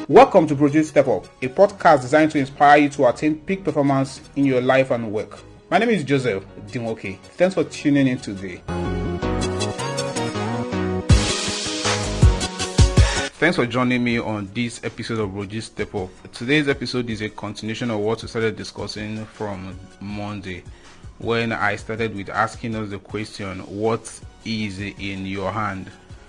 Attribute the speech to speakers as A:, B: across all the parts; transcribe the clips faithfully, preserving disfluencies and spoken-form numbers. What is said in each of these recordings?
A: Welcome to Produce Step Up, a podcast designed to inspire you to attain peak performance in your life and work. My name is Joseph Dimoke. Thanks for tuning in today. Thanks for joining me on this episode of Produce Step Up. Today's episode is a continuation of what we started discussing from Monday, when I started with asking us the question, what is in your hand?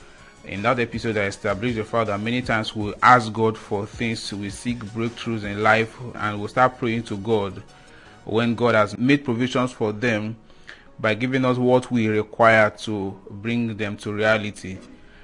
A: In that episode, I established the fact that many times we ask God for things, we seek breakthroughs in life, and we start praying to God when God has made provisions for them by giving us what we require to bring them to reality.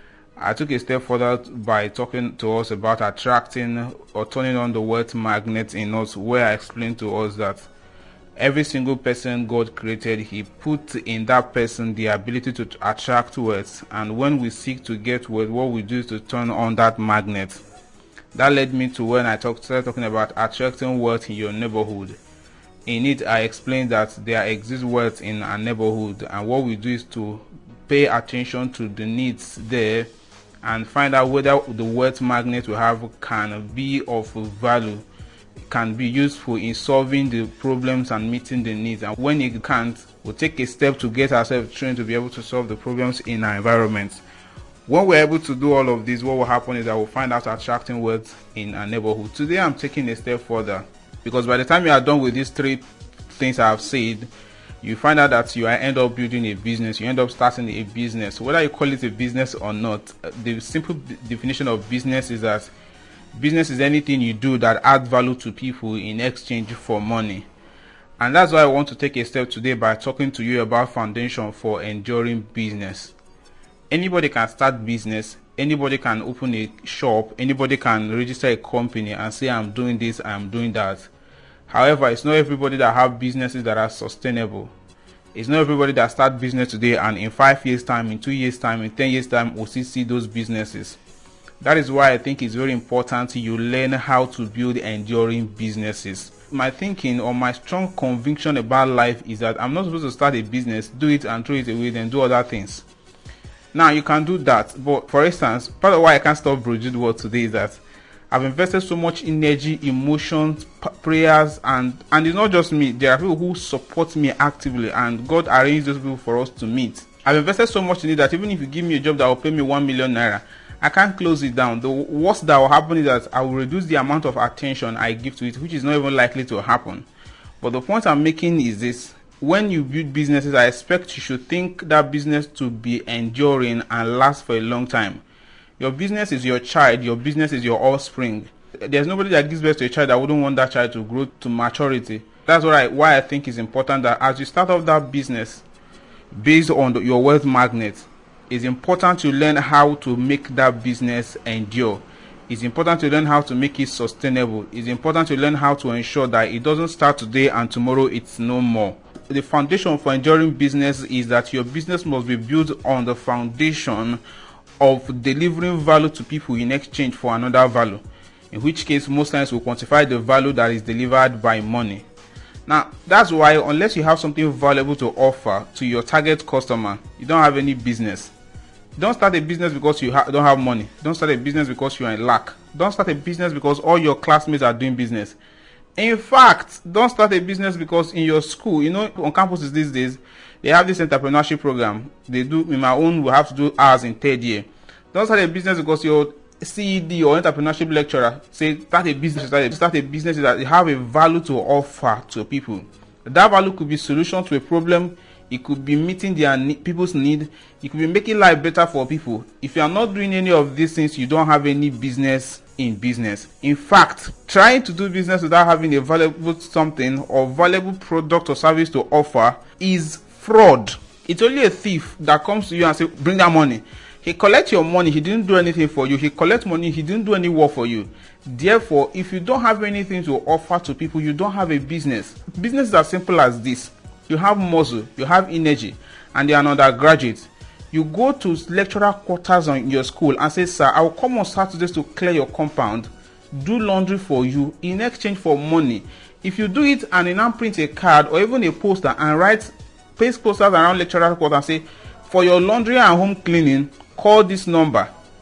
A: I took a step further by talking to us about attracting or turning on the wealth magnet in us, where I explained to us that every single person God created, He put in that person the ability to attract wealth. And when we seek to get wealth, what we do is to turn on that magnet. That led me to when I talk, started talking about attracting wealth in your neighborhood. In it, I explained that there exists wealth in our neighborhood, and what we do is to pay attention to the needs there and find out whether the wealth magnet we have can be of value, can be useful in solving the problems and meeting the needs. And when it can't, we'll take a step to get ourselves trained to be able to solve the problems in our environment. When we're able to do all of this, what will happen is that we'll find out attracting wealth in our neighborhood. Today, I'm taking a step further, because by the time you are done with these three things I have said, you find out that you end up building a business, you end up starting a business. Whether you call it a business or not, the simple definition of business is that business is anything you do that adds value to people in exchange for money. And that's why I want to take a step today by talking to you about foundation for enduring business. Anybody can start business, anybody can open a shop, anybody can register a company and say, I'm doing this, I'm doing that. However, it's not everybody that have businesses that are sustainable. It's not everybody that start business today and in five years time, in two years time, in ten years time, we'll still see those businesses. That is why I think it's very important you learn how to build enduring businesses. My thinking or my strong conviction about life is that I'm not supposed to start a business, do it and throw it away, then do other things. Now, you can do that, but for instance, part of why I can't stop Produce World today is that I've invested so much energy, emotions, p- prayers, and and it's not just me. There are people who support me actively, and God arranged those people for us to meet. I've invested so much in it that even if you give me a job that will pay me one million naira, I can't close it down. The worst that will happen is that I will reduce the amount of attention I give to it, which is not even likely to happen. But the point I'm making is this: when you build businesses, I expect you should think that business to be enduring and last for a long time. Your business is your child, your business is your offspring. There's nobody that gives birth to a child that wouldn't want that child to grow to maturity. That's why I, why I think it's important that as you start off that business based on the, your wealth magnet, it's important to learn how to make that business endure. It's important to learn how to make it sustainable. It's important to learn how to ensure that it doesn't start today and tomorrow it's no more. The foundation for enduring business is that your business must be built on the foundation of delivering value to people in exchange for another value, in which case most times we quantify the value that is delivered by money. Now, that's why unless you have something valuable to offer to your target customer, you don't have any business. Don't start a business because you ha- don't have money. Don't start a business because you are in lack. Don't start a business because all your classmates are doing business. In fact, don't start a business because in your school, you know, on campuses these days, they have this entrepreneurship program. They do, in my own, we have to do ours in third year. Don't start a business because your C E D or entrepreneurship lecturer say start a business. Start a, start a business that you have a value to offer to people. That value could be solution to a problem. It could be meeting their ne- people's need. It could be making life better for people. If you are not doing any of these things, you don't have any business in business. In fact, trying to do business without having a valuable something or valuable product or service to offer is fraud. It's only a thief that comes to you and say, bring that money. He collects your money. He didn't do anything for you. He collects money. He didn't do any work for you. Therefore, if you don't have anything to offer to people, you don't have a business. Business is as simple as this. You have muscle, you have energy, and you are an undergraduate. You go to lecturer quarters on your school and say, sir, I will come on Saturdays to clear your compound, do laundry for you in exchange for money. If you do it and you now print a card or even a poster and write, paste posters around lecturer quarters and say, for your laundry and home cleaning, call this number.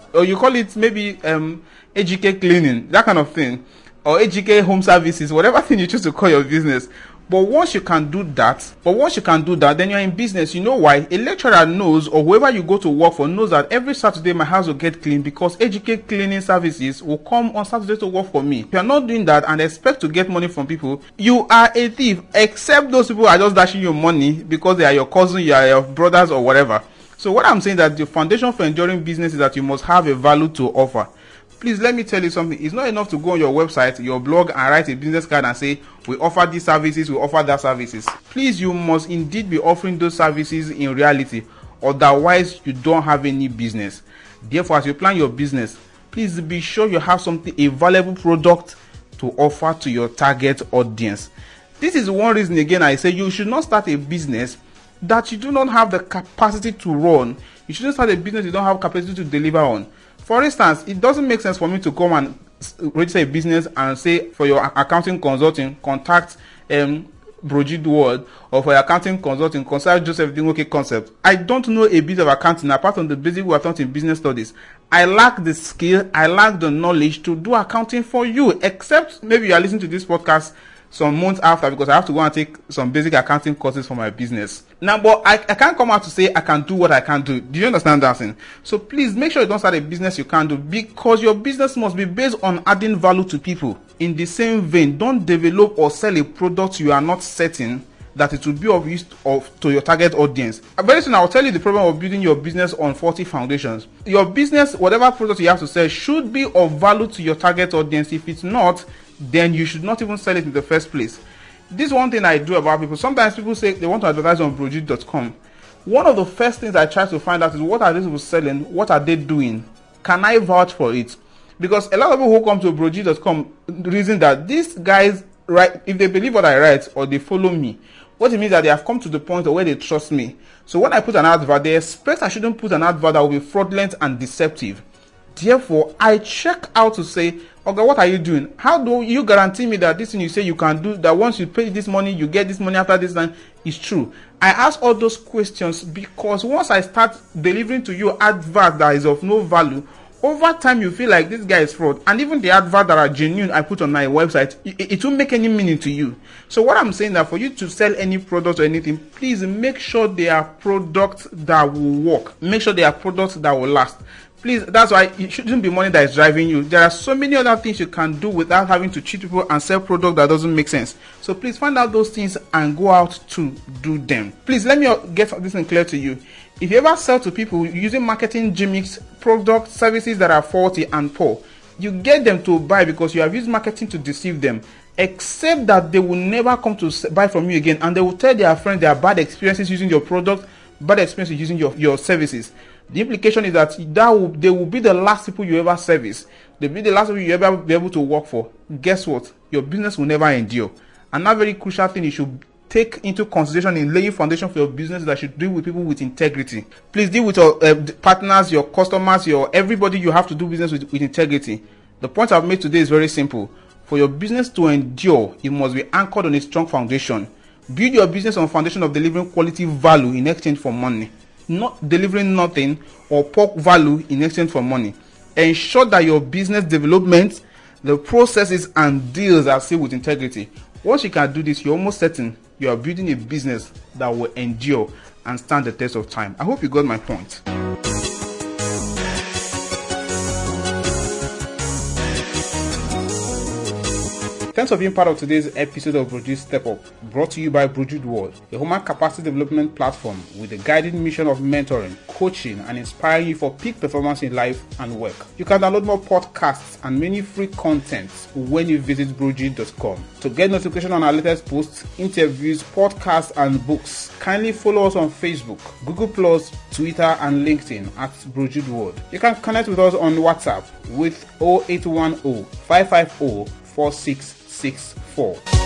A: or you call it maybe um A G K cleaning, that kind of thing, or A G K home services, whatever thing you choose to call your business. But once you can do that, but once you can do that, then you're in business. You know why? A lecturer knows, or whoever you go to work for knows that every Saturday my house will get clean because A G K cleaning services will come on Saturday to work for me. If you're not doing that and expect to get money from people, you are a thief. Except those people are just dashing you money because they are your cousin, you are your brothers or whatever. So what I'm saying that the foundation for enduring business is that you must have a value to offer. Please let me tell you something. It's not enough to go on your website, your blog, and write a business card and say, we offer these services, we offer that services. Please, you must indeed be offering those services in reality. Otherwise, you don't have any business. Therefore, as you plan your business, please be sure you have something, a valuable product to offer to your target audience. This is one reason, again, I say you should not start a business that you do not have the capacity to run. You shouldn't start a business you don't have capacity to deliver on. For instance, it doesn't make sense for me to come and register a business and say for your accounting consulting, contact um, Brogid World, or for your accounting consulting, consult Joseph Dinwoke Concept. I don't know a bit of accounting apart from the basic we are taught in business studies. I lack the skill, I lack the knowledge to do accounting for you, except maybe you are listening to this podcast some months after because I have to go and take some basic accounting courses for my business. Now, but I, I can't come out to say I can do what I can do. Do you understand that thing? So please make sure you don't start a business you can't do, because your business must be based on adding value to people. In the same vein, don't develop or sell a product you are not certain that it will be of use of, to your target audience. Very soon I will tell you the problem of building your business on faulty foundations. Your business, whatever product you have to sell, should be of value to your target audience. If it's not, then you should not even sell it in the first place. This is one thing I do about people. Sometimes people say they want to advertise on Brogid dot com. One of the first things I try to find out is, what are these people selling? What are they doing? Can I vouch for it? Because a lot of people who come to Brogid dot com reason that these guys write, if they believe what I write or they follow me, what it means that they have come to the point where they trust me. So when I put an advert, they expect I shouldn't put an advert that will be fraudulent and deceptive. Therefore, I check out to say, okay, what are you doing? How do you guarantee me that this thing you say you can do, that once you pay this money, you get this money after this time, is true? I ask all those questions because once I start delivering to you advert that is of no value, over time you feel like this guy is fraud. And even the advert that are genuine I put on my website, it, it won't make any meaning to you. So what I'm saying that for you to sell any product or anything, please make sure they are products that will work. Make sure they are products that will last. Please, that's why it shouldn't be money that is driving you. There are so many other things you can do without having to cheat people and sell product that doesn't make sense. So please find out those things and go out to do them. Please let me get this thing clear to you. If you ever sell to people using marketing gimmicks, product services that are faulty and poor, you get them to buy because you have used marketing to deceive them. Except that they will never come to buy from you again, and they will tell their friends their bad experiences using your product, bad experiences using your, your services. The implication is that, that will, they will be the last people you ever service. They'll be the last people you ever be able to work for. Guess what? Your business will never endure. Another very crucial thing you should take into consideration in laying foundation for your business is that you should deal with people with integrity. Please deal with your uh, partners, your customers, your everybody you have to do business with, with integrity. The point I've made today is very simple. For your business to endure, it must be anchored on a strong foundation. Build your business on a foundation of delivering quality value in exchange for money. Not delivering nothing or poor value in exchange for money. Ensure that your business development, the processes and deals are still with integrity. Once you can do this, you're almost certain you are building a business that will endure and stand the test of time. I hope you got my point. Thanks for being part of today's episode of Brogid Step Up, brought to you by Brogid World, a human capacity development platform with the guiding mission of mentoring, coaching, and inspiring you for peak performance in life and work. You can download more podcasts and many free content when you visit Brogid dot com. To get notification on our latest posts, interviews, podcasts, and books, kindly follow us on Facebook, Google Plus, Twitter, and LinkedIn at Brogid World. You can connect with us on WhatsApp with zero eight one zero five five zero four six six four.